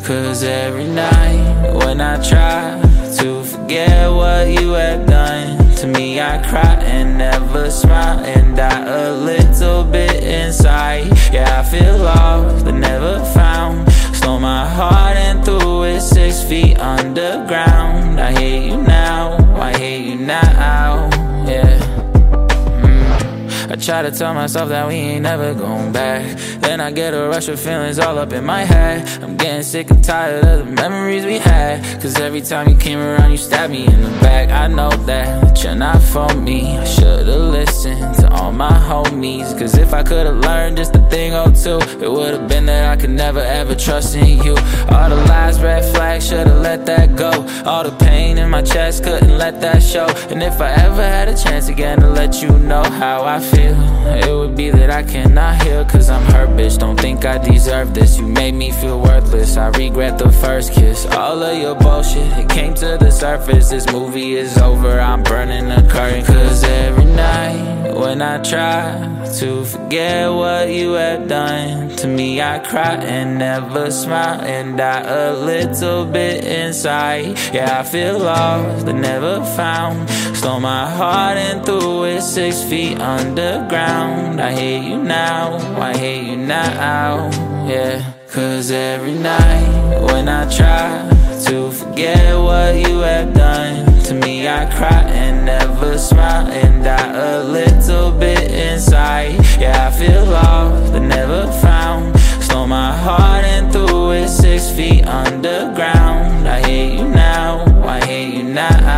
Cause every night when I try to forget what you have done to me, I cry and never smile and die a little bit inside. Yeah, I feel lost but never found. Stole my heart and threw it 6 feet underground. I hate you now, I hate you now, yeah. I try to tell myself that we ain't never going back. Then I get a rush of feelings all up in my head. I'm getting sick and tired of the memories we had. Cause every time you came around you stabbed me in the back. I know that you're not for me. I should've listened to all my homies. Cause if I could've learned just a thing or two, it would've been that I could never ever trust in you. All the lies, red flags, should've let that go. All the pain in my chest, couldn't let that show. And if I ever had a chance again to let you know how I feel, it would be that I cannot heal. Cause I'm hurt, bitch, don't think I deserve this. You made me feel worthless, I regret the first kiss. All of your bullshit, it came to the surface. This movie is over, I'm burning the curtain. Cause every night when I try to forget what you have done to me, I cry and never smile and die a little bit inside. Yeah, I feel lost but never found. Stole my heart and threw it 6 feet underground. I hate you now, I hate you now, yeah. Cause every night when I try to forget what you have done to me, I cry and never smile and die a little bit inside. Yeah, I feel lost but never found. Stole my heart and threw it 6 feet underground. I hate you now, I hate you now.